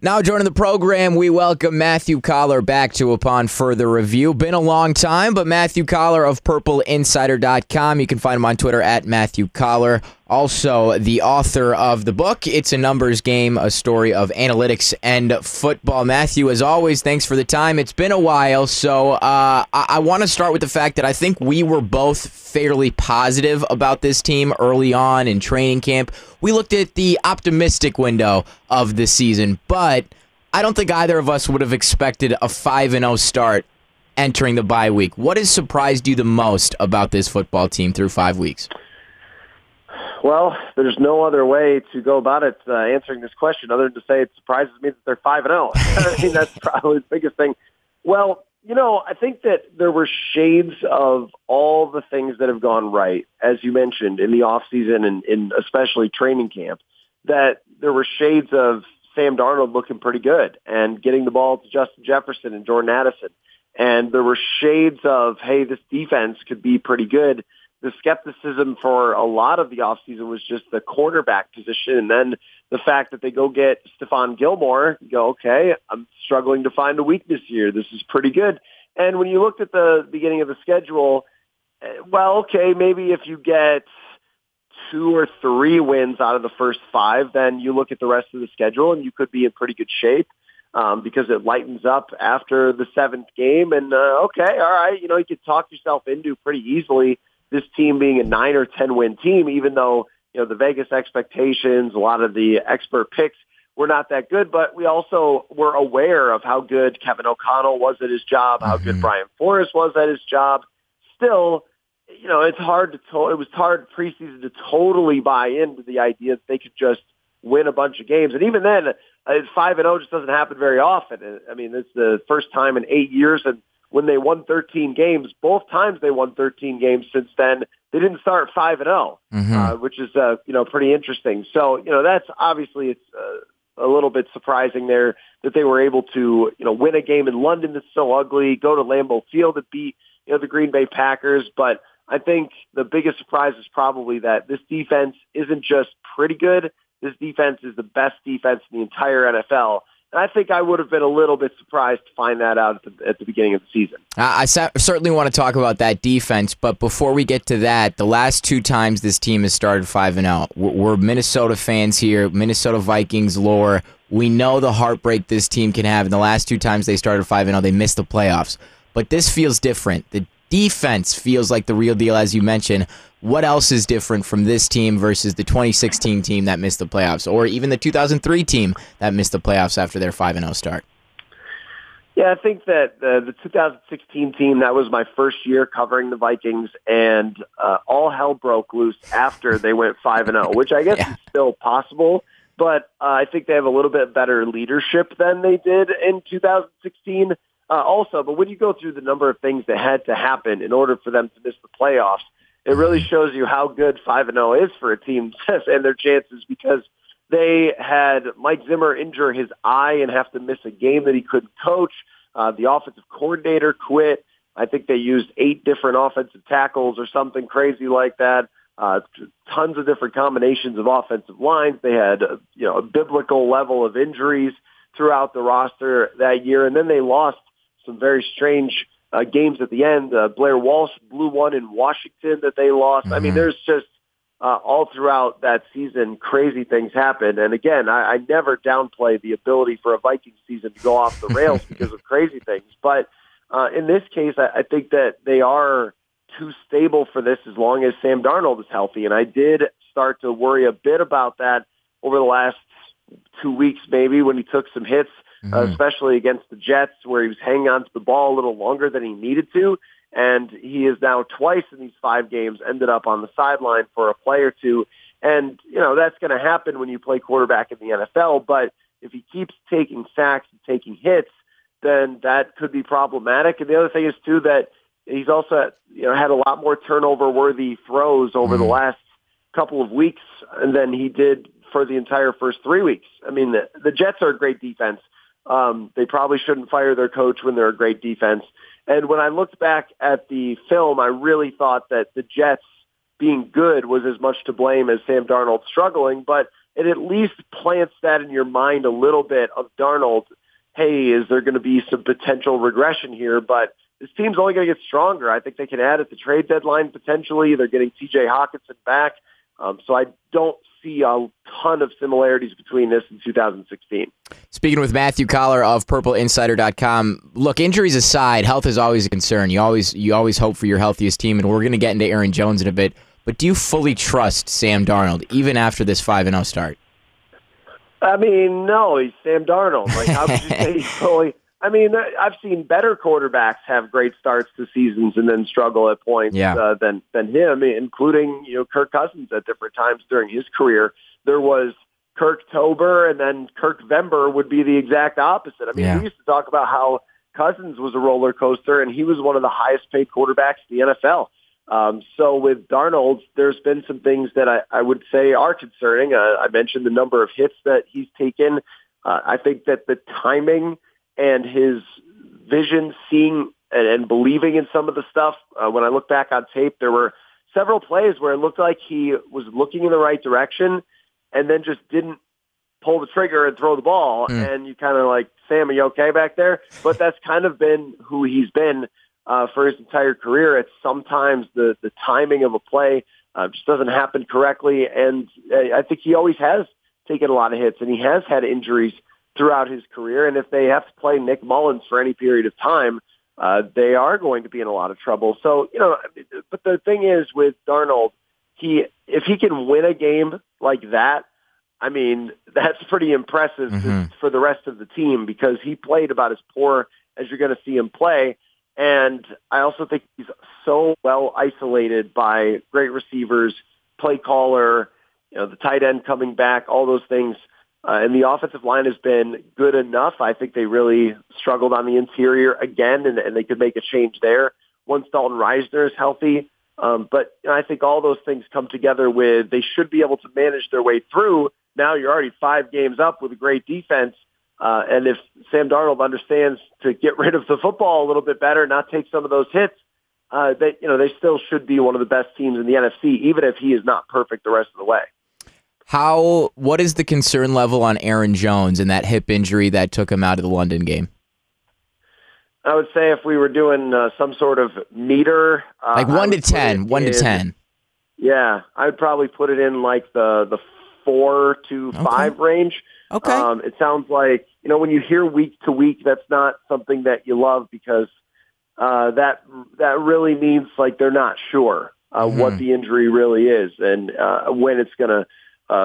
Now joining the program, we welcome Matthew Coller back to Upon Further Review. Been a long time, but Matthew Coller of PurpleInsider.com. You can find him on Twitter at Matthew Coller. Also, the author of the book, It's a Numbers Game, a story of analytics and football. Matthew, as always, thanks for the time. It's been a while, so I want to start with the fact that I think we were both fairly positive about this team early on in training camp. We looked at the optimistic window of the season, but I don't think either of us would have expected a 5-0 start entering the bye week. What has surprised you the most about this football team through 5 weeks? Well, there's no other way to go about it answering this question other than to say it surprises me that they're 5-0. I mean, that's probably the biggest thing. Well, I think that there were shades of all the things that have gone right, as you mentioned, in the offseason and in especially training camp, that there were shades of Sam Darnold looking pretty good and getting the ball to Justin Jefferson and Jordan Addison. And there were shades of, hey, this defense could be pretty good. The skepticism for a lot of the offseason was just the quarterback position. And then the fact that they go get Stephon Gilmore, you go, okay, I'm struggling to find a weakness here. This is pretty good. And when you looked at the beginning of the schedule, well, okay, maybe if you get 2 or 3 wins out of the first 5, then you look at the rest of the schedule and you could be in pretty good shape because it lightens up after the 7th game. And, okay, all right, you could talk yourself into pretty easily this team being a 9 or 10 win team, even though, the Vegas expectations, a lot of the expert picks were not that good, but we also were aware of how good Kevin O'Connell was at his job, how good Brian Flores was at his job. Still, it's hard it was hard preseason to totally buy into the idea that they could just win a bunch of games. And even then, 5-0 just doesn't happen very often. I mean, it's the first time in 8 years, and when they won 13 games, both times they won 13 games since then, they didn't start 5-0, which is, pretty interesting. So, that's obviously it's a little bit surprising there that they were able to, win a game in London that's so ugly, go to Lambeau Field and beat, the Green Bay Packers. But I think the biggest surprise is probably that this defense isn't just pretty good. This defense is the best defense in the entire NFL. I think I would have been a little bit surprised to find that out at the beginning of the season. I certainly want to talk about that defense, but before we get to that, the last 2 times this team has started 5-0, we're Minnesota fans here, Minnesota Vikings lore. We know the heartbreak this team can have, and the last 2 times they started 5-0, they missed the playoffs. But this feels different. The defense feels like the real deal, as you mentioned. What else is different from this team versus the 2016 team that missed the playoffs, or even the 2003 team that missed the playoffs after their 5-0 start? Yeah, I think that the 2016 team, that was my first year covering the Vikings, and all hell broke loose after they went 5-0, which I guess is still possible, but I think they have a little bit better leadership than they did in 2016 also. But when you go through the number of things that had to happen in order for them to miss the playoffs, it really shows you how good 5-0 is for a team and their chances, because they had Mike Zimmer injure his eye and have to miss a game that he couldn't coach. The offensive coordinator quit. I think they used 8 different offensive tackles or something crazy like that. Tons of different combinations of offensive lines. They had a biblical level of injuries throughout the roster that year, and then they lost some very strange games at the end. Blair Walsh blew one in Washington that they lost. I mean, there's just all throughout that season, crazy things happen. And again, I never downplay the ability for a Vikings season to go off the rails because of crazy things. But in this case, I think that they are too stable for this as long as Sam Darnold is healthy. And I did start to worry a bit about that over the last 2 weeks, maybe, when he took some hits, especially against the Jets, where he was hanging on to the ball a little longer than he needed to. And he is now twice in these 5 games ended up on the sideline for a play or two. And, that's going to happen when you play quarterback in the NFL. But if he keeps taking sacks and taking hits, then that could be problematic. And the other thing is, too, that he's also, had a lot more turnover-worthy throws over the last couple of weeks than he did for the entire first 3 weeks. I mean, the Jets are a great defense. They probably shouldn't fire their coach when they're a great defense. And when I looked back at the film, I really thought that the Jets being good was as much to blame as Sam Darnold struggling. But it at least plants that in your mind a little bit of Darnold. Hey, is there going to be some potential regression here? But this team's only going to get stronger. I think they can add at the trade deadline potentially. They're getting T.J. Hawkinson back. So I don't see a ton of similarities between this and 2016. Speaking with Matthew Coller of PurpleInsider.com, look, injuries aside, health is always a concern. You always hope for your healthiest team, and we're going to get into Aaron Jones in a bit. But do you fully trust Sam Darnold, even after this 5-0 start? I mean, no, he's Sam Darnold. Like, how could you say he's fully... I mean, I've seen better quarterbacks have great starts to seasons and then struggle at points than him, including Kirk Cousins at different times during his career. There was Kirk-tober, and then Kirk-vember would be the exact opposite. I mean, we used to talk about how Cousins was a roller coaster, and he was one of the highest-paid quarterbacks in the NFL. So with Darnold, there's been some things that I would say are concerning. I mentioned the number of hits that he's taken. I think that the timing and his vision, seeing and believing in some of the stuff. When I look back on tape, there were several plays where it looked like he was looking in the right direction and then just didn't pull the trigger and throw the ball. And you kind of like, Sam, are you okay back there? But that's kind of been who he's been for his entire career. It's sometimes the timing of a play just doesn't happen correctly. And I think he always has taken a lot of hits, and he has had injuries throughout his career. And if they have to play Nick Mullins for any period of time, they are going to be in a lot of trouble. So, but the thing is with Darnold, if he can win a game like that, I mean, that's pretty impressive for the rest of the team, because he played about as poor as you're going to see him play. And I also think he's so well isolated by great receivers, play caller, the tight end coming back, all those things. And the offensive line has been good enough. I think they really struggled on the interior again, and they could make a change there once Dalton Reisner is healthy. But I think all those things come together with they should be able to manage their way through. Now you're already 5 games up with a great defense. And if Sam Darnold understands to get rid of the football a little bit better, not take some of those hits, they still should be one of the best teams in the NFC, even if he is not perfect the rest of the way. What is the concern level on Aaron Jones and that hip injury that took him out of the London game? I would say if we were doing some sort of meter, like 1 to 10, 1 to 10. Yeah, I would probably put it in like the 4 to 5 range. Okay. It sounds like when you hear week to week, that's not something that you love, because that really means like they're not sure what the injury really is and when it's going to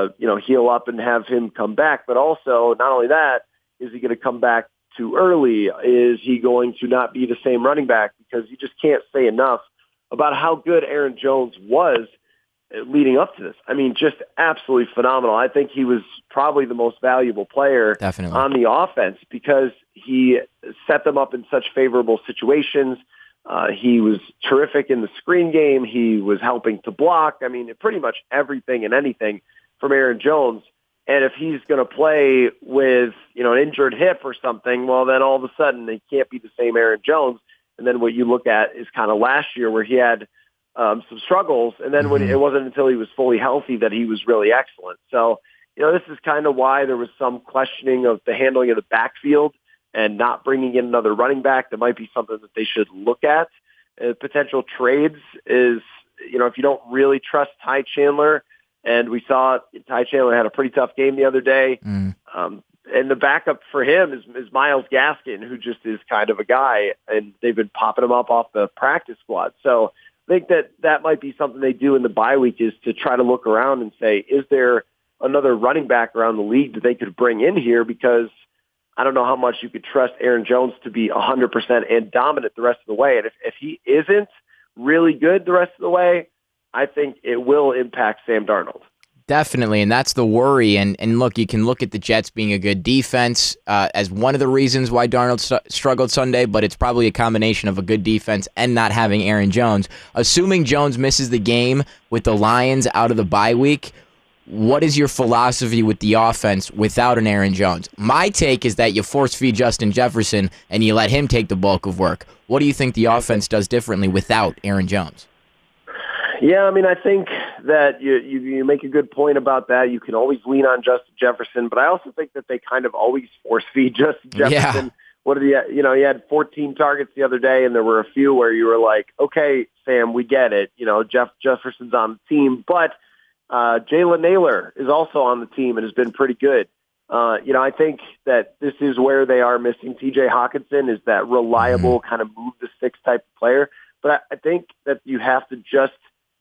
heal up and have him come back. But also, not only that, is he going to come back too early? Is he going to not be the same running back? Because you just can't say enough about how good Aaron Jones was leading up to this. I mean, just absolutely phenomenal. I think he was probably the most valuable player on the offense, because he set them up in such favorable situations. He was terrific in the screen game. He was helping to block. I mean, pretty much everything and anything from Aaron Jones. And if he's going to play with, an injured hip or something, well, then all of a sudden they can't be the same Aaron Jones. And then what you look at is kind of last year, where he had some struggles. And then when it wasn't until he was fully healthy that he was really excellent. So, this is kind of why there was some questioning of the handling of the backfield and not bringing in another running back. That might be something that they should look at. Potential trades is, if you don't really trust Ty Chandler, and we saw Ty Chandler had a pretty tough game the other day. And the backup for him is Myles Gaskin, who just is kind of a guy, and they've been popping him up off the practice squad. So I think that might be something they do in the bye week, is to try to look around and say, is there another running back around the league that they could bring in here? Because I don't know how much you could trust Aaron Jones to be 100% and dominant the rest of the way. And if he isn't really good the rest of the way, I think it will impact Sam Darnold. Definitely, and that's the worry. And look, you can look at the Jets being a good defense as one of the reasons why Darnold struggled Sunday, but it's probably a combination of a good defense and not having Aaron Jones. Assuming Jones misses the game with the Lions out of the bye week, what is your philosophy with the offense without an Aaron Jones? My take is that you force-feed Justin Jefferson and you let him take the bulk of work. What do you think the offense does differently without Aaron Jones? Yeah, I mean, I think that you make a good point about that. You can always lean on Justin Jefferson, but I also think that they kind of always force feed Justin Jefferson. Yeah. What did he had 14 targets the other day, and there were a few where you were like, okay, Sam, we get it. Jefferson's on the team, but Jalen Naylor is also on the team and has been pretty good. I think that this is where they are missing TJ Hawkinson, is that reliable kind of move the sticks type of player. But I think that you have to just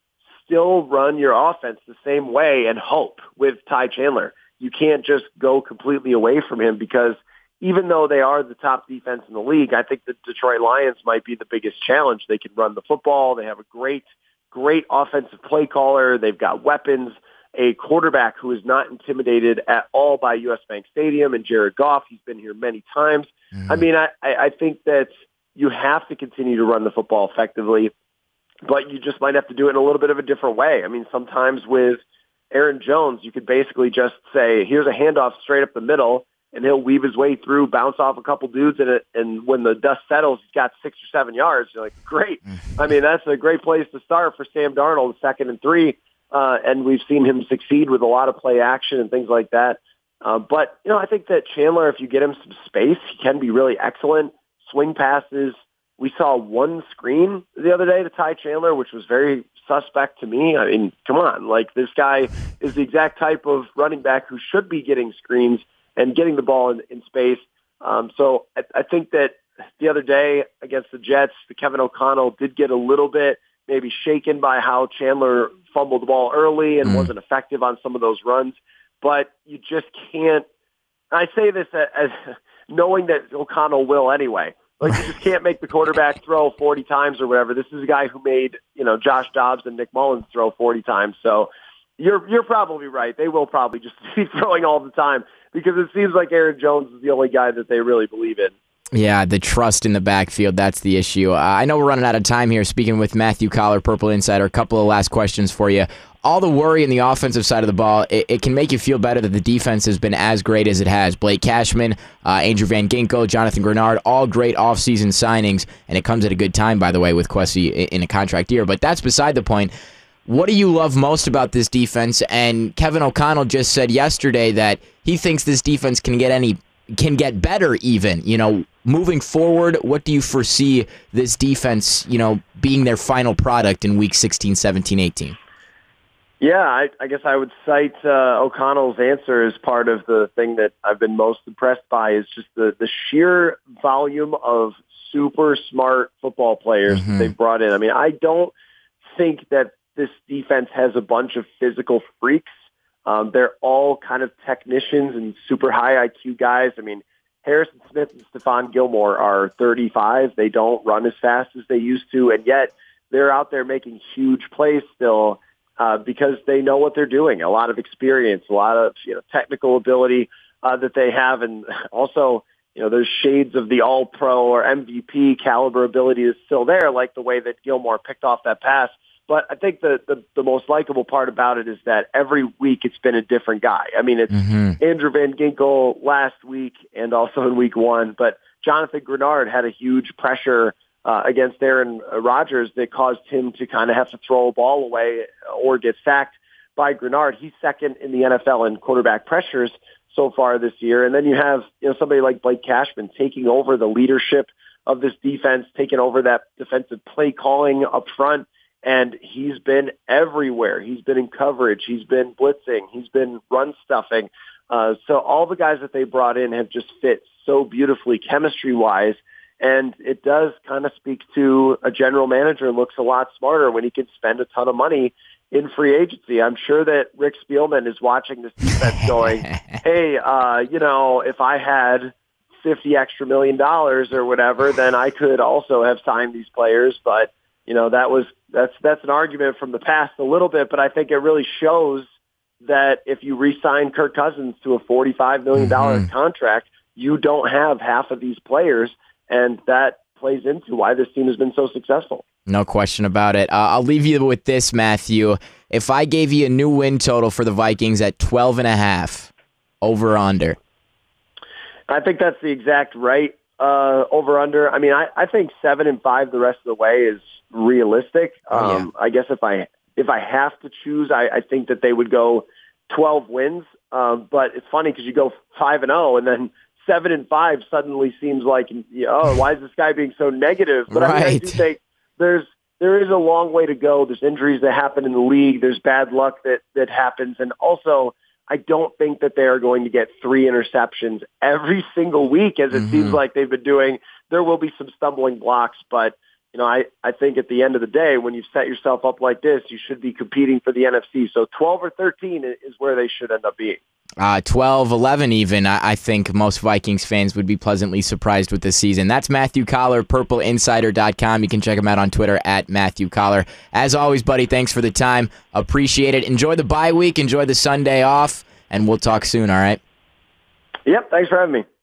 still run your offense the same way and hope with Ty Chandler. You can't just go completely away from him, because even though they are the top defense in the league, I think the Detroit Lions might be the biggest challenge. They can run the football. They have a great offensive play caller. They've got weapons, a quarterback who is not intimidated at all by US Bank Stadium, and Jared Goff. He's been here many times. I mean, I think that you have to continue to run the football effectively, but you just might have to do it in a little bit of a different way. I mean, sometimes with Aaron Jones, you could basically just say, here's a handoff straight up the middle, and he'll weave his way through, bounce off a couple dudes, and when the dust settles, he's got 6 or 7 yards. You're like, great. I mean, that's a great place to start for Sam Darnold, 2nd and 3, and we've seen him succeed with a lot of play action and things like that. But I think that Chandler, if you get him some space, he can be really excellent. Swing passes. We saw one screen the other day to Ty Chandler, which was very suspect to me. I mean, come on. Like, this guy is the exact type of running back who should be getting screens and getting the ball in space. So I think that the other day against the Jets, the Kevin O'Connell did get a little bit maybe shaken by how Chandler fumbled the ball early and wasn't effective on some of those runs. But you just can't – I say this as knowing that O'Connell will anyway. Like, you just can't make the quarterback throw 40 times or whatever. This is a guy who made, Josh Dobbs and Nick Mullins throw 40 times. So you're probably right. They will probably just be throwing all the time, because it seems like Aaron Jones is the only guy that they really believe in. Yeah, the trust in the backfield, that's the issue. I know we're running out of time here. Speaking with Matthew Coller, Purple Insider, a couple of last questions for you. All the worry in the offensive side of the ball, it can make you feel better that the defense has been as great as it has. Blake Cashman, Andrew Van Ginkel, Jonathan Grenard, all great offseason signings, and it comes at a good time, by the way, with Kwesi in a contract year. But that's beside the point. What do you love most about this defense? And Kevin O'Connell just said yesterday that he thinks this defense can get better even. Moving forward, what do you foresee this defense, being their final product in week 16, 17, 18? Yeah, I guess I would cite O'Connell's answer as part of the thing that I've been most impressed by, is just the sheer volume of super smart football players that they've brought in. I mean, I don't think that this defense has a bunch of physical freaks. They're all kind of technicians and super high IQ guys. I mean, Harrison Smith and Stephon Gilmore are 35. They don't run as fast as they used to, and yet they're out there making huge plays still because they know what they're doing. A lot of experience, a lot of technical ability that they have, and also there's shades of the All-Pro or MVP caliber ability is still there, like the way that Gilmore picked off that pass. But I think the most likable part about it is that every week it's been a different guy. I mean, it's Andrew Van Ginkel last week and also in week 1, but Jonathan Grenard had a huge pressure against Aaron Rodgers that caused him to kind of have to throw a ball away or get sacked by Grenard. He's second in the NFL in quarterback pressures so far this year. And then you have somebody like Blake Cashman taking over the leadership of this defense, taking over that defensive play calling up front. And he's been everywhere. He's been in coverage. He's been blitzing. He's been run stuffing. So all the guys that they brought in have just fit so beautifully chemistry-wise. And it does kind of speak to a general manager looks a lot smarter when he can spend a ton of money in free agency. I'm sure that Rick Spielman is watching this defense going, hey, if I had $50 extra million or whatever, then I could also have signed these players. But that's an argument from the past a little bit, but I think it really shows that if you re-sign Kirk Cousins to a $45 million contract, you don't have half of these players, and that plays into why this team has been so successful. No question about it. I'll leave you with this, Matthew. If I gave you a new win total for the Vikings at 12.5, over or under? I think that's the exact right over under. I mean, I think 7-5 the rest of the way is realistic. I guess if I if I have to choose, I think that they would go 12 wins. But it's funny because you go 5-0 and then 7-5 suddenly seems like, why is this guy being so negative? But right. I do think there is a long way to go. There's injuries that happen in the league. There's bad luck that happens. And also, I don't think that they are going to get 3 interceptions every single week, as it seems like they've been doing. There will be some stumbling blocks, but I think at the end of the day, when you've set yourself up like this, you should be competing for the NFC. So 12 or 13 is where they should end up being. 12, 11 even. I think most Vikings fans would be pleasantly surprised with this season. That's Matthew Coller, PurpleInsider.com. You can check him out on Twitter at Matthew Coller. As always, buddy, thanks for the time. Appreciate it. Enjoy the bye week. Enjoy the Sunday off, and we'll talk soon, all right? Yep, thanks for having me.